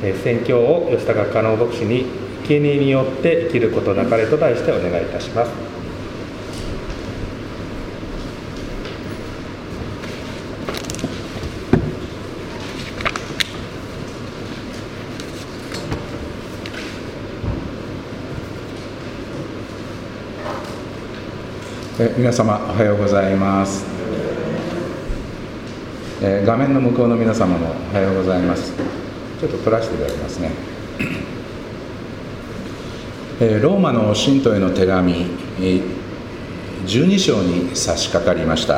宣教を吉高加納牧師に生贄によって生きることなかれと題してお願いいたします。 皆様おはようございます。画面の向こうの皆様もおはようございます。ちょっと撮らせていただきますね。ローマの信徒への手紙12章に差し掛かりました。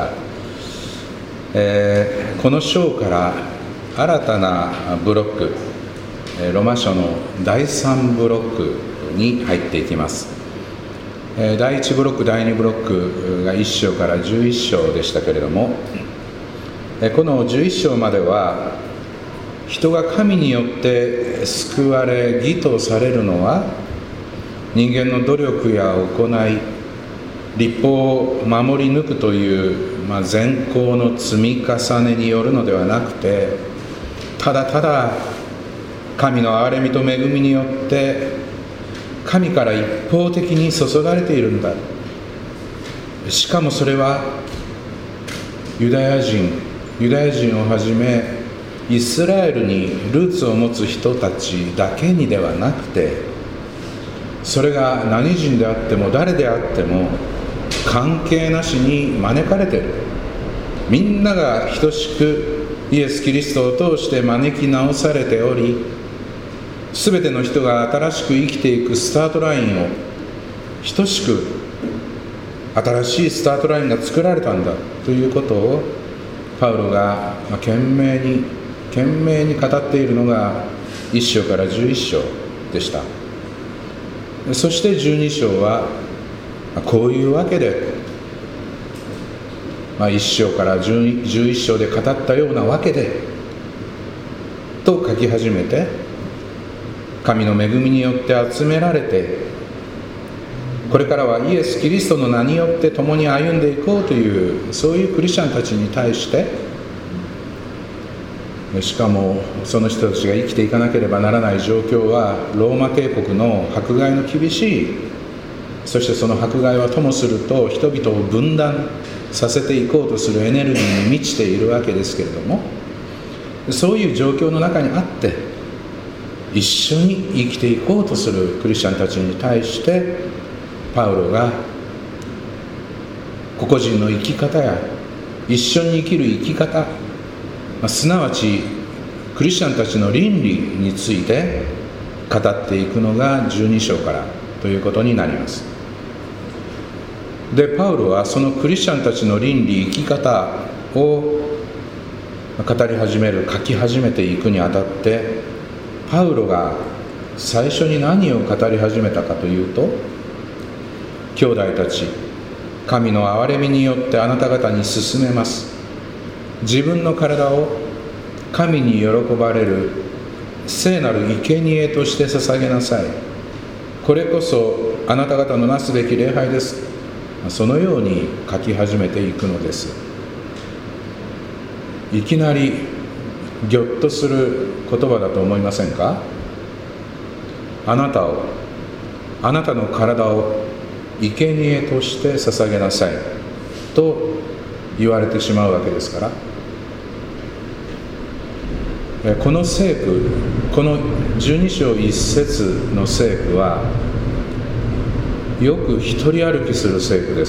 この章から新たなブロック、ロマ書の第3ブロックに入っていきます。第1ブロック、第2ブロックが1章から11章でしたけれども、この11章までは人が神によって救われ義とされるのは人間の努力や行い、律法を守り抜くという、善行の積み重ねによるのではなくて、ただただ神の憐れみと恵みによって神から一方的に注がれているんだ。しかもそれはユダヤ人をはじめイスラエルにルーツを持つ人たちだけにではなくて、それが何人であっても誰であっても関係なしに招かれている。みんなが等しくイエス・キリストを通して招き直されており、すべての人が新しく生きていくスタートラインを等しく新しいスタートラインが作られたんだということをパウロが懸命に語っているのが1章から11章でした。そして12章はこういうわけで、1章から11章で語ったようなわけでと書き始めて、神の恵みによって集められて、これからはイエス・キリストの名によって共に歩んでいこうという、そういうクリスチャンたちに対して、しかもその人たちが生きていかなければならない状況はローマ帝国の迫害の厳しい、そしてその迫害はともすると人々を分断させていこうとするエネルギーに満ちているわけですけれども、そういう状況の中にあって一緒に生きていこうとするクリスチャンたちに対してパウロが個々人の生き方や一緒に生きる生き方、すなわちクリスチャンたちの倫理について語っていくのが12章からということになります。で、パウロはそのクリスチャンたちの倫理、生き方を語り始める、書き始めていくにあたって、パウロが最初に何を語り始めたかというと、兄弟たち、神の憐れみによってあなた方に勧めます。自分の体を神に喜ばれる聖なる生贄として捧げなさい。これこそあなた方のなすべき礼拝です。そのように書き始めていくのです。いきなりぎょっとする言葉だと思いませんか？あなたの体を生贄として捧げなさいと言われてしまうわけですから、この聖句、この12章1節の聖句はよく一人歩きする聖句です。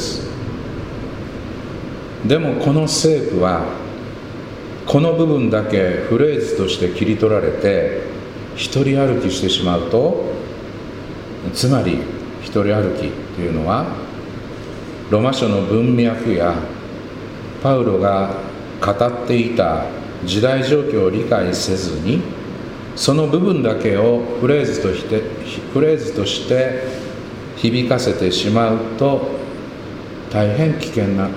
でもこの聖句はこの部分だけフレーズとして切り取られて一人歩きしてしまうと、つまり一人歩きというのはロマ書の文脈やパウロが語っていた時代状況を理解せずに、その部分だけをフレーズとして響かせてしまうと大変危険な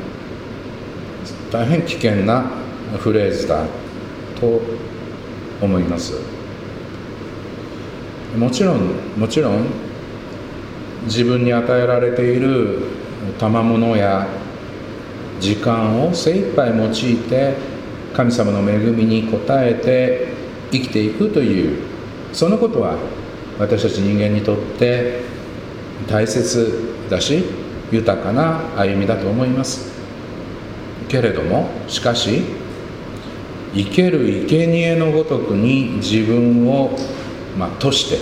フレーズだと思います。もちろん自分に与えられている賜物や時間を精一杯用いて神様の恵みに応えて生きていくというそのことは私たち人間にとって大切だし豊かな歩みだと思います。けれどもしかし生ける生贄のごとくに自分を賭して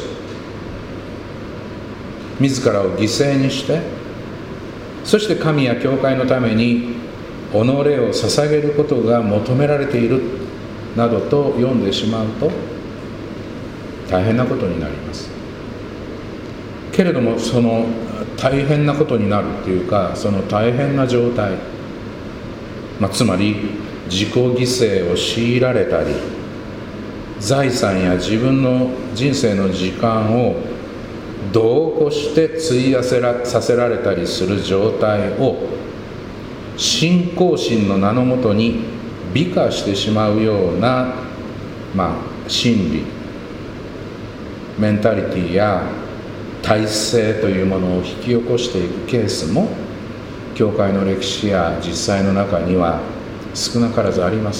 自らを犠牲にして、そして神や教会のために己を捧げることが求められているなどと読んでしまうと大変なことになります。けれどもその大変なことになるというか、その大変な状態、つまり自己犠牲を強いられたり、財産や自分の人生の時間を度を越して費やさせられたりする状態を信仰心の名のもとに美化してしまうような、心理、メンタリティや体制というものを引き起こしていくケースも教会の歴史や実際の中には少なからずあります。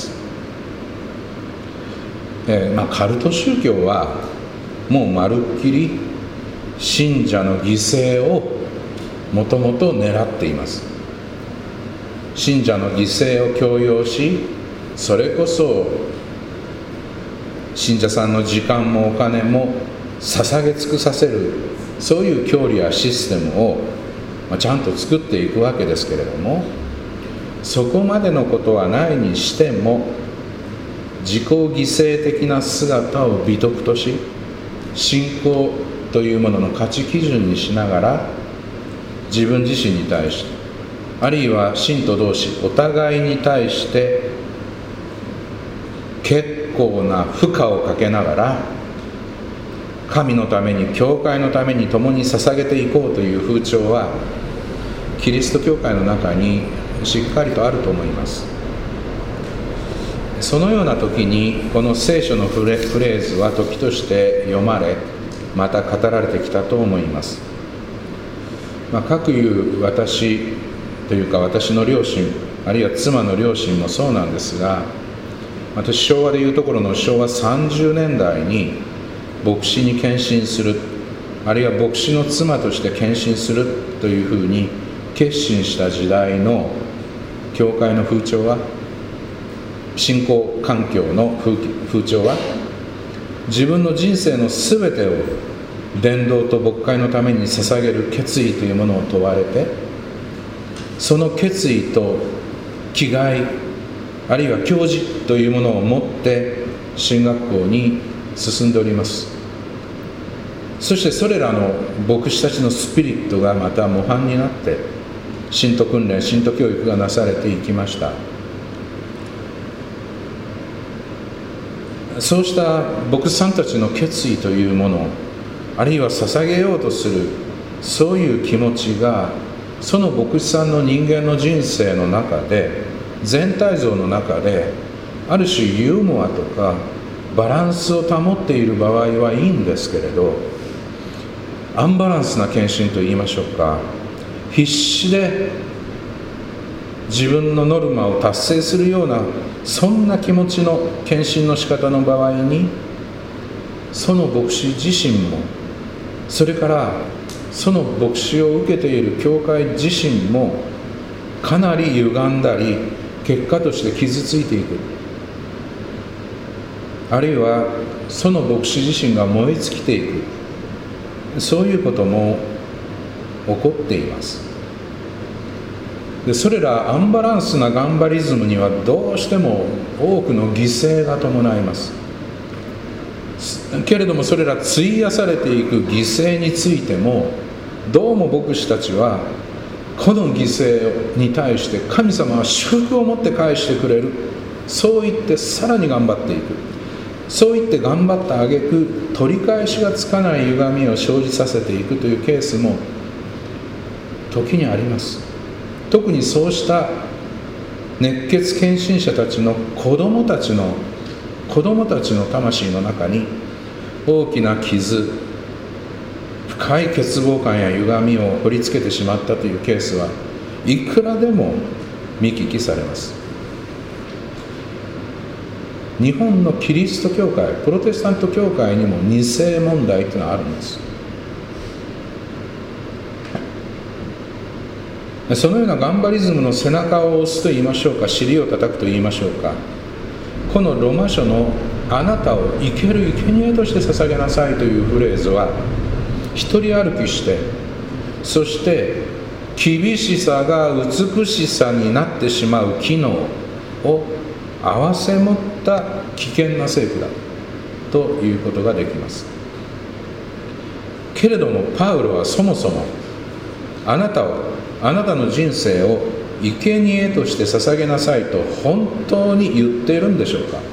カルト宗教はもうまるっきり信者の犠牲をもともと狙っています。信者の犠牲を強要し、それこそ信者さんの時間もお金も捧げ尽くさせる、そういう教理やシステムをちゃんと作っていくわけですけれども、そこまでのことはないにしても自己犠牲的な姿を美徳とし、信仰というものの価値基準にしながら自分自身に対して、あるいは信徒同士お互いに対して結構な負荷をかけながら神のために教会のために共に捧げていこうという風潮はキリスト教会の中にしっかりとあると思います。そのような時にこの聖書のフレーズは時として読まれ、また語られてきたと思います。かくいう私というか私の両親、あるいは妻の両親もそうなんですが、私昭和でいうところの昭和30年代に牧師に献身する、あるいは牧師の妻として献身するというふうに決心した時代の教会の風潮は、信仰環境の風潮は、自分の人生のすべてを伝道と牧会のために捧げる決意というものを問われて、その決意と気概、あるいは教示というものを持って神学校に進んでおります。そしてそれらの牧師たちのスピリットがまた模範になって信徒訓練、信徒教育がなされていきました。そうした牧師さんたちの決意というもの、あるいは捧げようとするそういう気持ちが、その牧師さんの人間の人生の中で、全体像の中である種ユーモアとかバランスを保っている場合はいいんですけれど、アンバランスな献身といいましょうか、必死で自分のノルマを達成するようなそんな気持ちの献身の仕方の場合に、その牧師自身も、それからその牧師を受けている教会自身もかなり歪んだり、結果として傷ついていく、あるいはその牧師自身が燃え尽きていく、そういうことも起こっています。でそれらアンバランスなガンバリズムにはどうしても多くの犠牲が伴います。けれどもそれら費やされていく犠牲についても、どうも牧師たちはこの犠牲に対して神様は祝福を持って返してくれる、そう言ってさらに頑張っていく、そう言って頑張った挙句取り返しがつかない歪みを生じさせていくというケースも時にあります。特にそうした熱血献身者たちの子供たちの魂の中に大きな傷、深い欠乏感や歪みを掘りつけてしまったというケースはいくらでも見聞きされます。 日本のキリスト教会、プロテスタント教会にも二世問題というのはあるんです。そのようなガンバリズムの背中を押すと言いましょうか、尻を叩くと言いましょうか、このロマ書のあなたを生ける生贄として捧げなさいというフレーズは、一人歩きして、そして厳しさが美しさになってしまう機能を併せ持った危険な聖句だということができます。けれどもパウロはそもそもあなたの人生を生贄として捧げなさいと本当に言っているんでしょうか。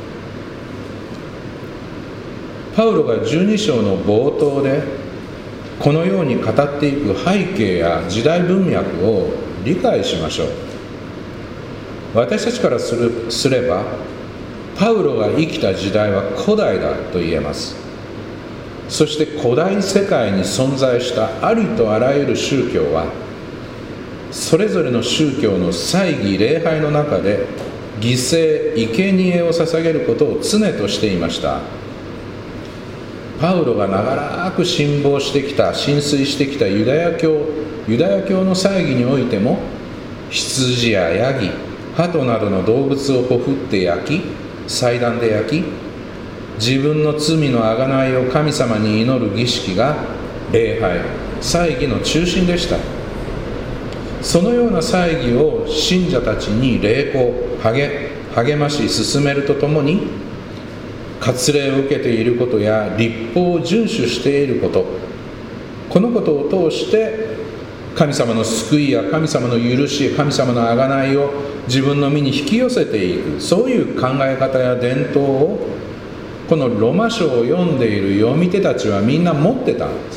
パウロが12章の冒頭でこのように語っていく背景や時代文脈を理解しましょう。私たちからすればパウロが生きた時代は古代だと言えます。そして古代世界に存在したありとあらゆる宗教はそれぞれの宗教の祭儀礼拝の中で犠牲生贄を捧げることを常としていました。パウロが長らく浸水してきたユダヤ教の祭儀においても、羊やヤギ、鳩などの動物をほふって焼き、祭壇で焼き、自分の罪の贖いを神様に祈る儀式が礼拝、祭儀の中心でした。そのような祭儀を信者たちに励まし進めるとともに、割礼を受けていることや律法を遵守していること、このことを通して神様の救いや神様の許し、神様の贖いを自分の身に引き寄せていく、そういう考え方や伝統をこのロマ書を読んでいる読み手たちはみんな持ってたんです。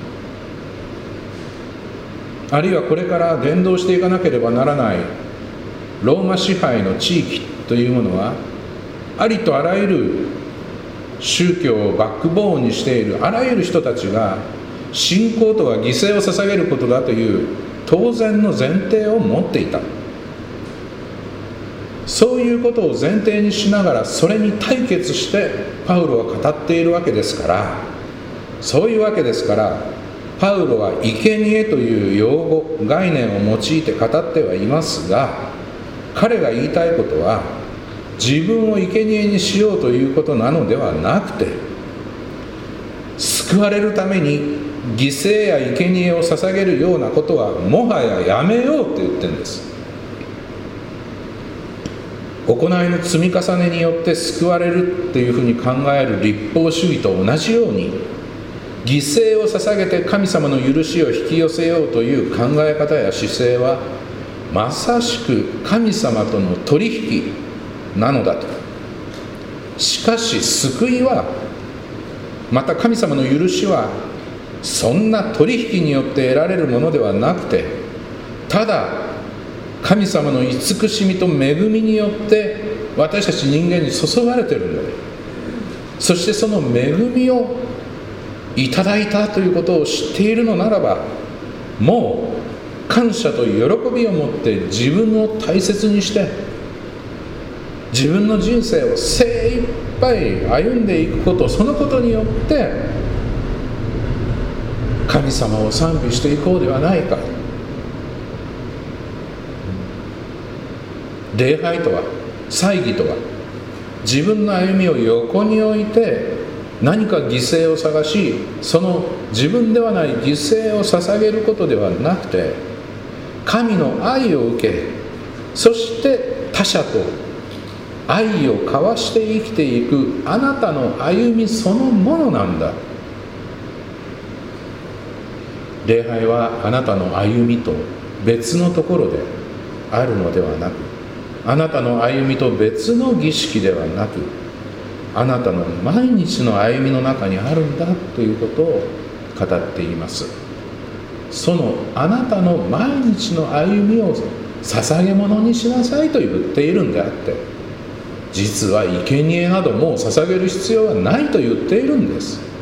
あるいはこれから伝道していかなければならないローマ支配の地域というものは、ありとあらゆる宗教をバックボーンにしているあらゆる人たちが信仰とは犠牲を捧げることだという当然の前提を持っていた。そういうことを前提にしながら、それに対決してパウロは語っているわけですから、そういうわけですから、パウロは生贄という用語概念を用いて語ってはいますが、彼が言いたいことは自分を生贄にしようということなのではなくて、救われるために犠牲や生贄を捧げるようなことはもはややめようって言ってるんです。行いの積み重ねによって救われるっていうふうに考える律法主義と同じように、犠牲を捧げて神様の許しを引き寄せようという考え方や姿勢はまさしく神様との取引なのだと。しかし救いは、また神様の許しはそんな取引によって得られるものではなくて、ただ神様の慈しみと恵みによって私たち人間に注がれているんだ。そしてその恵みをいただいたということを知っているのならば、もう感謝と喜びを持って自分を大切にして、自分の人生を精一杯歩んでいくこと、そのことによって神様を賛美していこうではないか。礼拝とは、祭儀とは、自分の歩みを横に置いて何か犠牲を探し、その自分ではない犠牲を捧げることではなくて、神の愛を受け、そして他者と愛を交わして生きていくあなたの歩みそのものなんだ。礼拝はあなたの歩みと別のところであるのではなく、あなたの歩みと別の儀式ではなく、あなたの毎日の歩みの中にあるんだということを語っています。そのあなたの毎日の歩みを捧げ物にしなさいと言っているんであって、実は生贄などもう捧げる必要はないと言っているんです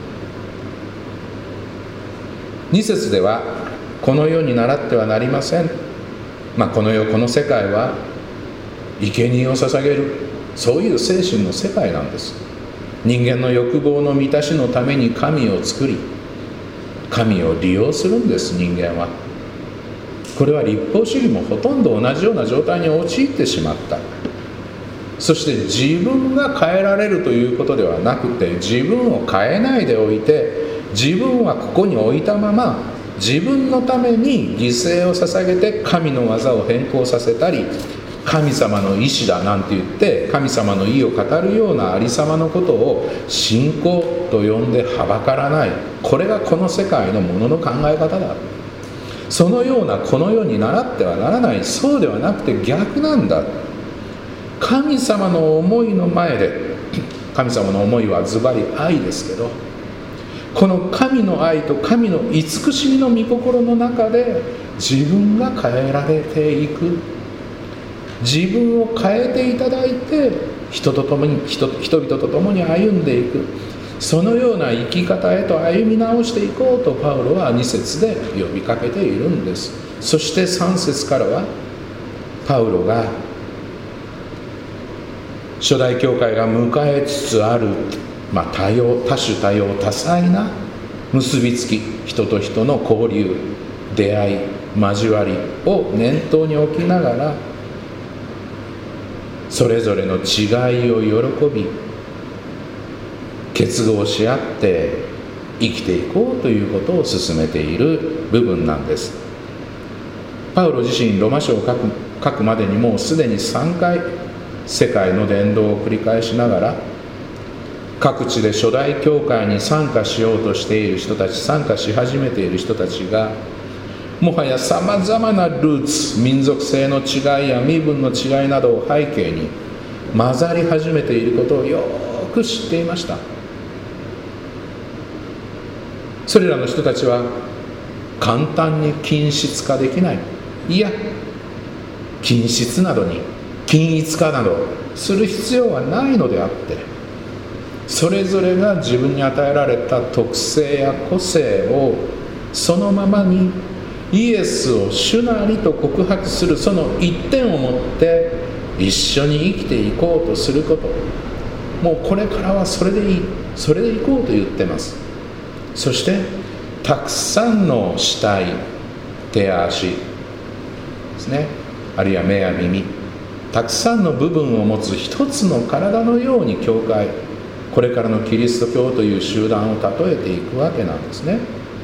。2節では、この世に倣ってはなりません。この世この世界は生贄を捧げる、 そういう精神の世界なんです。人間の欲望の満たしのために神を作り、神を利用するんです。人間はこれは立法主義もほとんど同じような状態に陥ってしまった。そして自分が変えられるということではなくて、自分を変えないでおいて、自分はここに置いたまま自分のために犠牲を捧げて神の技を変更させたり、神様の意志だなんて言って神様の意を語るようなありさまのことを信仰と呼んではばからない。これがこの世界のものの考え方だ。そのようなこの世に倣ってはならない。そうではなくて逆なんだ。神様の思いの前で、神様の思いはズバリ愛ですけど、この神の愛と神の慈しみの御心の中で自分が変えられていく、自分を変えていただいて人々と共に歩んでいく、そのような生き方へと歩み直していこうとパウロは2節で呼びかけているんです。そして3節からはパウロが初代教会が迎えつつある、多種多様多彩な結びつき、人と人の交流、出会い、交わりを念頭に置きながら、それぞれの違いを喜び結合し合って生きていこうということを進めている部分なんです。パウロ自身ロマ書を書くまでにもうすでに3回世界の伝道を繰り返しながら、各地で初代教会に参加しようとしている人たち、参加し始めている人たちが、もはやさまざまなルーツ、民族性の違いや身分の違いなどを背景に混ざり始めていることをよく知っていました。それらの人たちは簡単に均質化できない、いや均質などに均一化などする必要はないのであって、それぞれが自分に与えられた特性や個性をそのままにイエスを主なりと告白する、その一点をもって一緒に生きていこうとすること、もうこれからはそれでいい、それでいこうと言ってます。そしてたくさんの肢体、手や足ですね、あるいは目や耳、たくさんの部分を持つ一つの体のように教会、これからのキリスト教という集団を例えていくわけなんですね。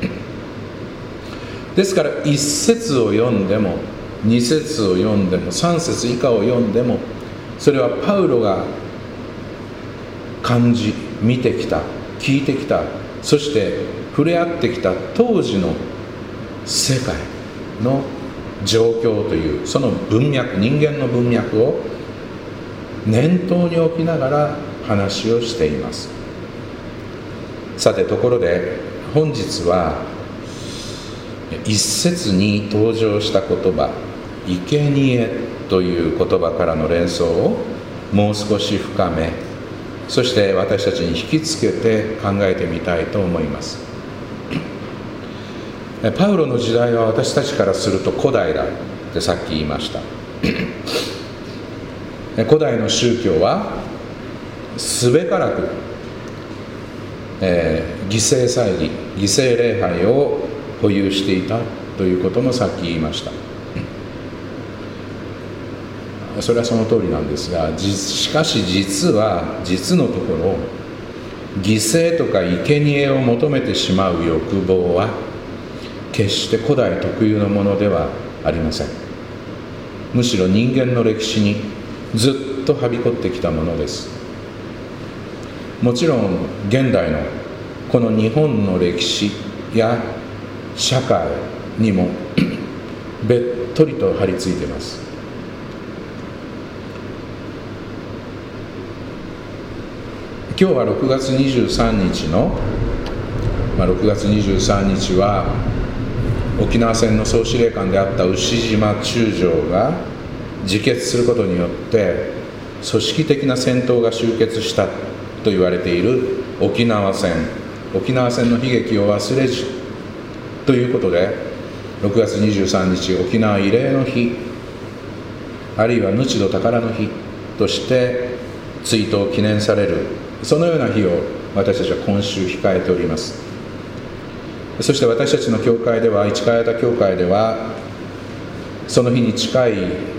ですから1節を読んでも2節を読んでも3節以下を読んでも、それはパウロが感じ、見てきた、聞いてきた、そして触れ合ってきた当時の世界の状況という、その文脈、人間の文脈を念頭に置きながら話をしています。さて、ところで本日は一節に登場した言葉、生贄という言葉からの連想をもう少し深め、そして私たちに引きつけて考えてみたいと思います。パウロの時代は私たちからすると古代だってさっき言いました。古代の宗教はすべからく、犠牲祭儀、犠牲礼拝を保有していたということもさっき言いました。それはその通りなんですが、しかし実のところ、犠牲とか生贄を求めてしまう欲望は決して古代特有のものではありません。むしろ人間の歴史にずっとはびこってきたものです。もちろん現代のこの日本の歴史や社会にもべっとりと張り付いています。今日は6月23日の、6月23日は沖縄戦の総司令官であった牛島中将が自決することによって組織的な戦闘が終結したと言われている沖縄戦の悲劇を忘れずということで、6月23日沖縄慰霊の日、あるいは日土宝の日として追悼を記念される、そのような日を私たちは今週控えております。そして私たちの教会では、市川田教会では、その日に近い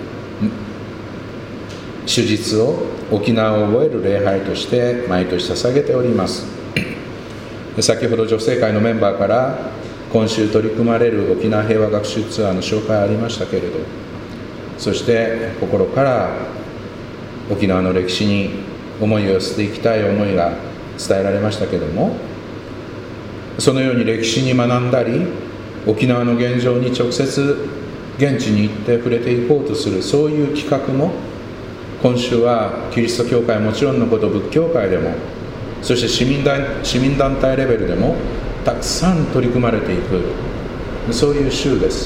手術を沖縄を覚える礼拝として毎年捧げております。先ほど女性会のメンバーから今週取り組まれる沖縄平和学習ツアーの紹介ありましたけれど、そして心から沖縄の歴史に思いを寄せていきたい思いが伝えられましたけれども、そのように歴史に学んだり、沖縄の現状に直接現地に行って触れていこうとする、そういう企画も今週はキリスト教会もちろんのこと、仏教会でも、そして市民団体レベルでもたくさん取り組まれていく、そういう週です。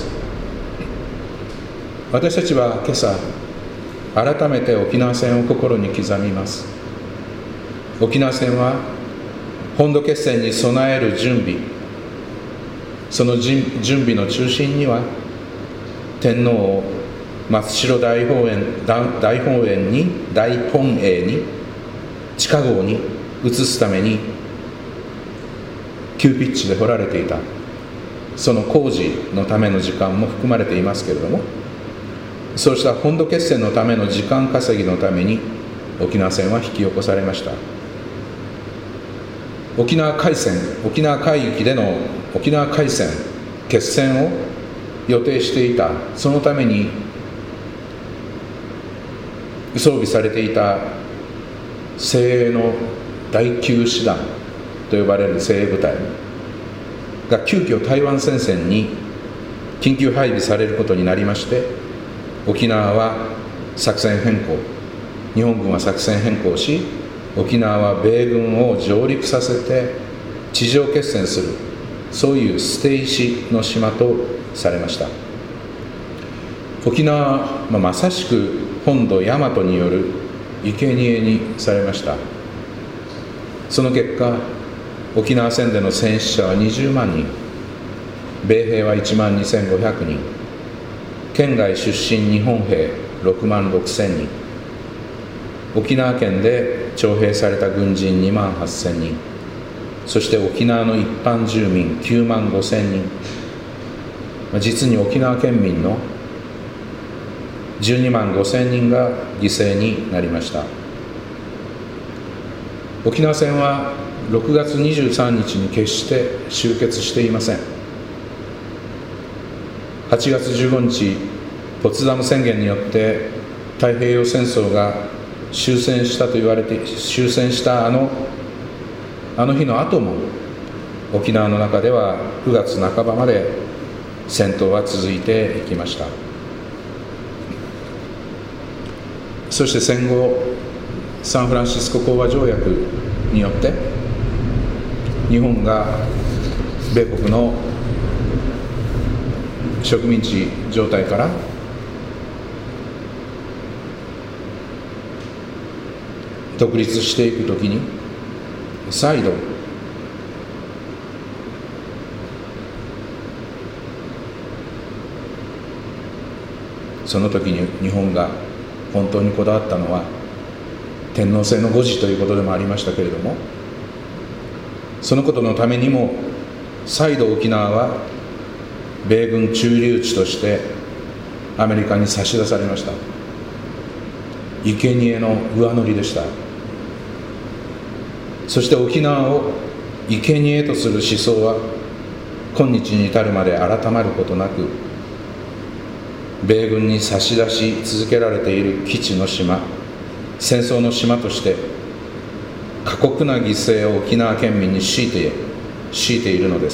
私たちは今朝改めて沖縄戦を心に刻みます。沖縄戦は本土決戦に備える準備、その準備の中心には天皇を松代大本営に地下壕に移すために急ピッチで掘られていた、その工事のための時間も含まれていますけれども、そうした本土決戦のための時間稼ぎのために沖縄戦は引き起こされました。沖縄海域での沖縄海戦決戦を予定していた、そのために装備されていた精鋭の第9師団と呼ばれる精鋭部隊が急遽台湾戦線に緊急配備されることになりまして、沖縄は作戦変更、日本軍は作戦変更し、沖縄は米軍を上陸させて地上決戦する、そういう捨て石の島とされました。沖縄は、まさしく本土大和による生贄にされました。その結果、沖縄戦での戦死者は20万人、米兵は1万2500人、県外出身日本兵6万6000人、沖縄県で徴兵された軍人2万8000人、そして沖縄の一般住民9万5000人、実に沖縄県民の12万5000人が犠牲になりました。沖縄戦は6月23日に決して終結していません。8月15日、ポツダム宣言によって太平洋戦争が終戦したあの日の後も、沖縄の中では9月半ばまで戦闘は続いていきました。そして戦後、サンフランシスコ講和条約によって日本が米国の植民地状態から独立していくときに、再度その時に日本が本当にこだわったのは天皇制の護持ということでもありましたけれども、そのことのためにも再度沖縄は米軍駐留地としてアメリカに差し出されました。生贄の上乗りでした。そして沖縄を生贄とする思想は今日に至るまで改まることなく、米軍に差し出し続けられている基地の島、戦争の島として過酷な犠牲を沖縄県民に強いているのです。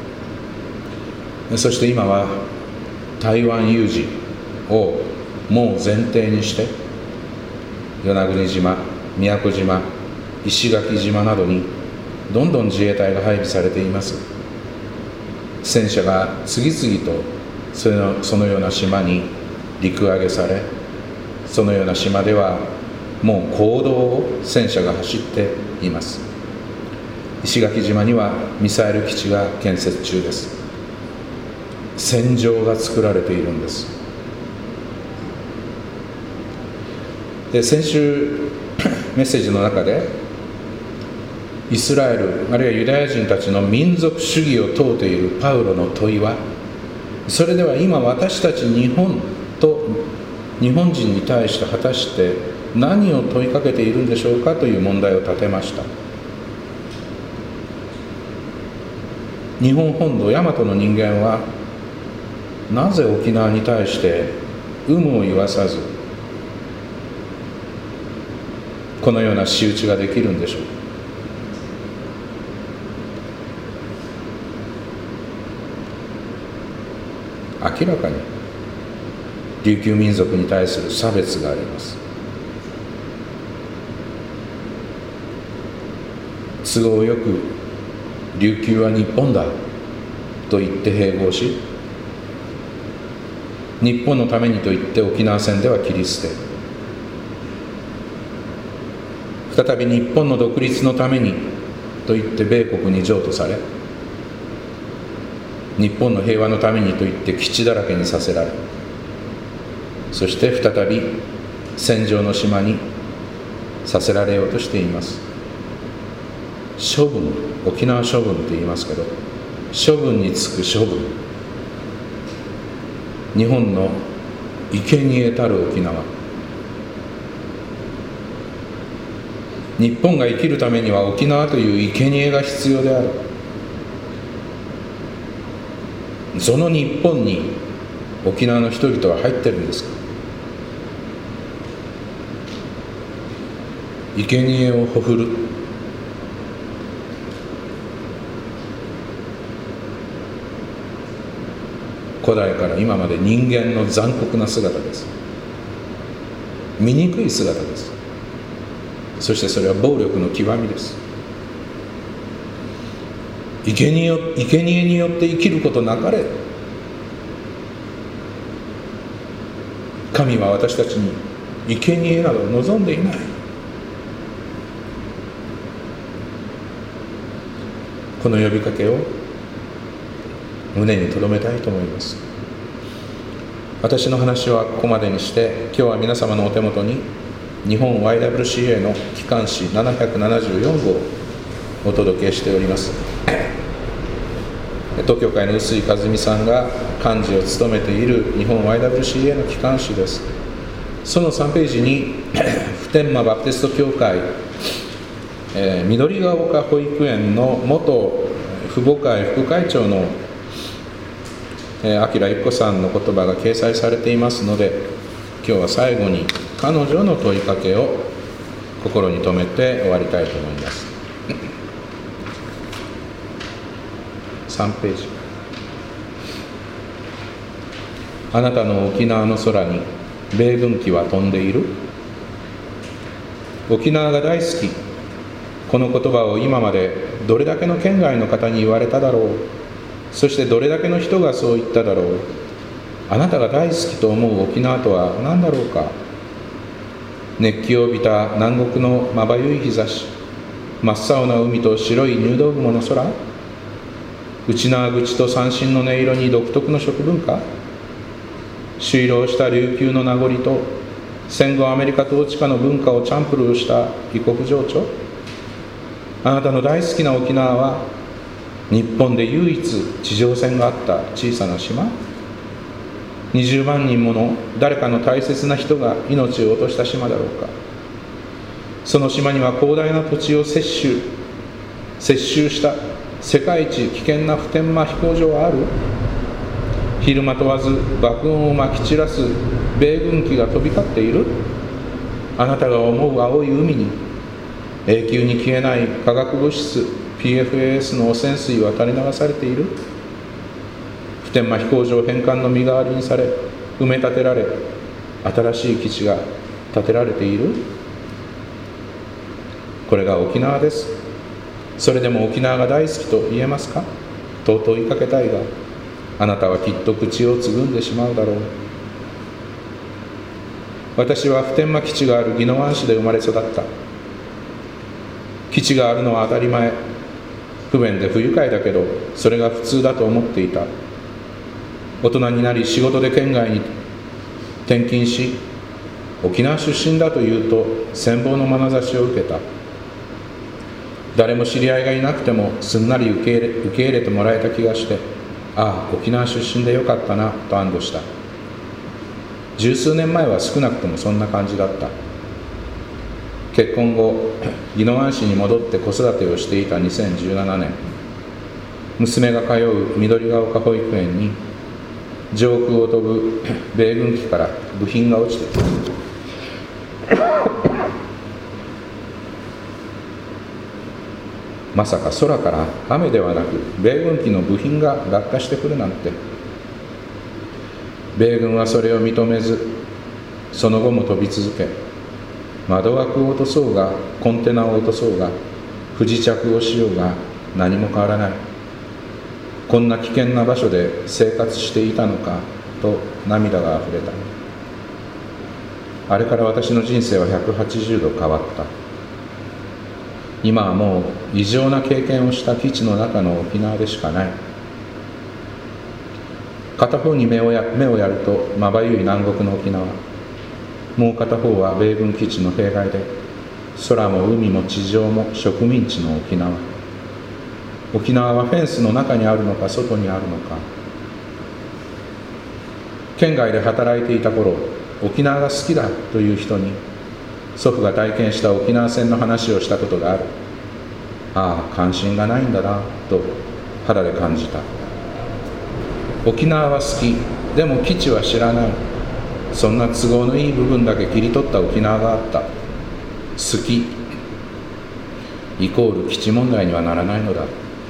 そして今は台湾有事をもう前提にして、与那国島、宮古島、石垣島などにどんどん自衛隊が配備されています。戦車が次々とそのような島に陸揚げされ、そのような島ではもう公道を戦車が走っています。石垣島にはミサイル基地が建設中です。戦場が作られているんです。で、先週メッセージの中で、イスラエルあるいはユダヤ人たちの民族主義を問うているパウロの問いは、それでは今私たち日本人に対して果たして何を問いかけているんでしょうかという問題を立てました。日本本土大和の人間はなぜ沖縄に対して有無を言わさずこのような仕打ちができるんでしょうか。明らかに琉球民族に対する差別があります。都合よく琉球は日本だと言って併合し、日本のためにと言って沖縄戦では切り捨て、再び日本の独立のためにと言って米国に譲渡され、日本の平和のためにと言って基地だらけにさせられ、そして再び戦場の島にさせられようとしています。処分、沖縄処分と言いますけど、処分につく処分、日本の生贄たる沖縄、日本が生きるためには沖縄という生贄が必要である。その日本に沖縄の人々は入ってるんですか。生贄をほふる、古代から今まで人間の残酷な姿です。醜い姿です。そしてそれは暴力の極みです。生贄によって生きることなかれ。神は私たちに生贄などを望んでいない。この呼びかけを胸に留めたいと思います。私の話はここまでにして、今日は皆様のお手元に日本 YWCA の機関誌774号をお届けしております。東京会の臼井和美さんが幹事を務めている日本 YWCA の機関誌です。その3ページに普天間バプテスト教会、緑ヶ丘保育園の元父母会副会長の明由子さんの言葉が掲載されていますので、今日は最後に彼女の問いかけを心に留めて終わりたいと思います。3ページ。あなたの沖縄の空に米軍機は飛んでいる？沖縄が大好き。この言葉を今までどれだけの県外の方に言われただろう。そしてどれだけの人がそう言っただろう。あなたが大好きと思う沖縄とは何だろうか。熱気を帯びた南国のまばゆい日差し、真っ青な海と白い入道雲の空、内縄口と三線の音色に独特の食文化、就労した琉球の名残と戦後アメリカ統治下の文化をチャンプルーした異国情緒。あなたの大好きな沖縄は日本で唯一地上戦があった小さな島、20万人もの誰かの大切な人が命を落とした島だろうか。その島には広大な土地を接収した世界一危険な普天間飛行場はある？昼間問わず爆音をまき散らす米軍機が飛び交っている？あなたが思う青い海に永久に消えない化学物質 PFAS の汚染水は垂れ流されている？普天間飛行場返還の身代わりにされ埋め立てられ新しい基地が建てられている？これが沖縄です。それでも沖縄が大好きと言えますかと問いかけたいが、あなたはきっと口をつぐんでしまうだろう。私は普天間基地がある宜野湾市で生まれ育った。基地があるのは当たり前、不便で不愉快だけどそれが普通だと思っていた。大人になり仕事で県外に転勤し、 沖縄出身だと言うと羨望の眼差しを受けた。誰も知り合いがいなくてもすんなり受け入れてもらえた気がして、ああ、沖縄出身でよかったなと安堵した。十数年前は少なくともそんな感じだった。結婚後、宜野湾市に戻って子育てをしていた2017年、娘が通う緑が丘保育園に上空を飛ぶ米軍機から部品が落ちてきた。まさか空から雨ではなく米軍機の部品が落下してくるなんて。米軍はそれを認めず、その後も飛び続け、窓枠を落とそうがコンテナを落とそうが不時着をしようが何も変わらない。こんな危険な場所で生活していたのかと涙があふれた。あれから私の人生は180度変わった。今はもう異常な経験をした基地の中の沖縄でしかない。片方に目をやるとまばゆい南国の沖縄、もう片方は米軍基地の弊害で空も海も地上も植民地の沖縄。沖縄はフェンスの中にあるのか外にあるのか。県外で働いていた頃、沖縄が好きだという人に祖父が体験した沖縄戦の話をしたことがある。ああ、関心がないんだなと肌で感じた。沖縄は好き、でも基地は知らない。そんな都合のいい部分だけ切り取った沖縄があった。好きイコール基地問題にはならないのだ。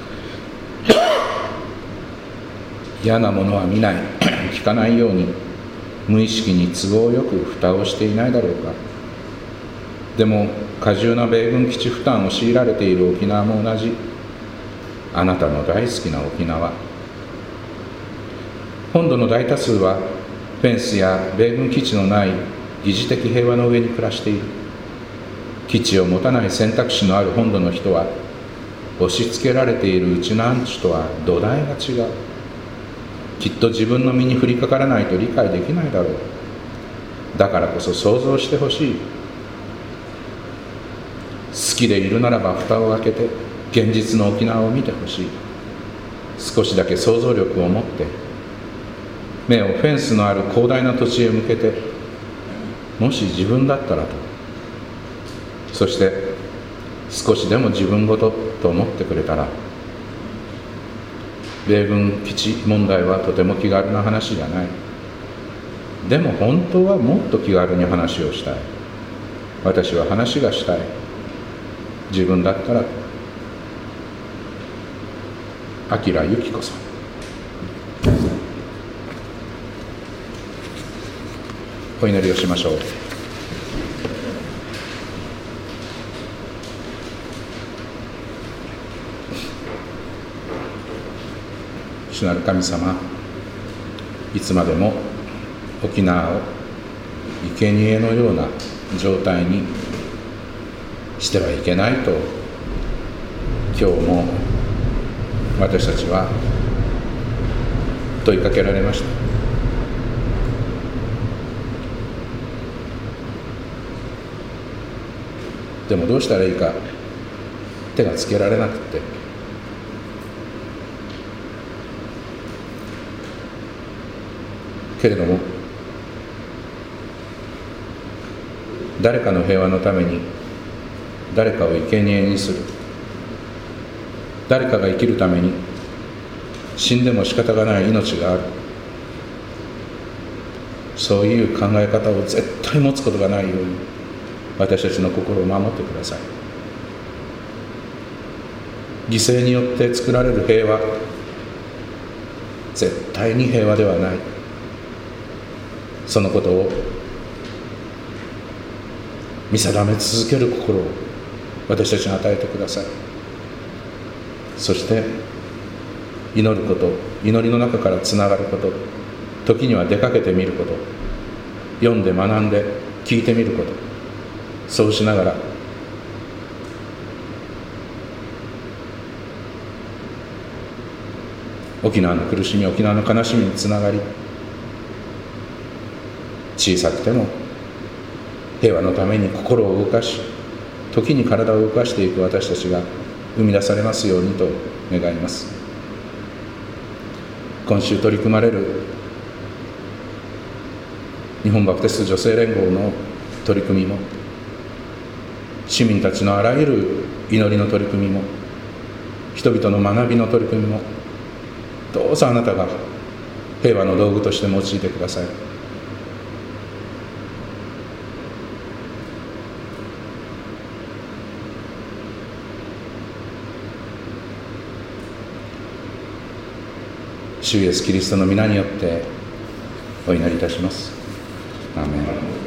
嫌なものは見ない聞かないように無意識に都合よく蓋をしていないだろうか。でも過重な米軍基地負担を強いられている沖縄も同じ。あなたの大好きな沖縄。本土の大多数はフェンスや米軍基地のない疑似的平和の上に暮らしている。基地を持たない選択肢のある本土の人は押し付けられているうちのアンチとは土台が違う。きっと自分の身に降りかからないと理解できないだろう。だからこそ想像してほしい。好きでいるならば蓋を開けて現実の沖縄を見てほしい。少しだけ想像力を持って目をフェンスのある広大な土地へ向けて、もし自分だったらと、そして少しでも自分ごとと思ってくれたら。米軍基地問題はとても気軽な話じゃない。でも本当はもっと気軽に話をしたい。私は話がしたい。自分だったら。明由紀子さん。お祈りをしましょう。主なる神様、いつまでも沖縄を生贄のような状態にしてはいけないと、今日も私たちは問いかけられました。でもどうしたらいいか手がつけられなくて、けれども誰かの平和のために誰かを生贄にする、誰かが生きるために死んでも仕方がない命がある、そういう考え方を絶対持つことがないように私たちの心を守ってください。犠牲によって作られる平和、絶対に平和ではない。そのことを見定め続ける心を私たちに与えてください。そして祈ること、祈りの中からつながること、時には出かけてみること、読んで学んで聞いてみること、そうしながら沖縄の苦しみ、沖縄の悲しみにつながり、小さくても平和のために心を動かし、時に体を動かしていく私たちが生み出されますようにと願います。今週取り組まれる日本バプテスト女性連合の取り組みも、市民たちのあらゆる祈りの取り組みも、人々の学びの取り組みも、どうぞあなたが平和の道具として用いてください。主イエスキリストの皆によってお祈りいたします。アーメン。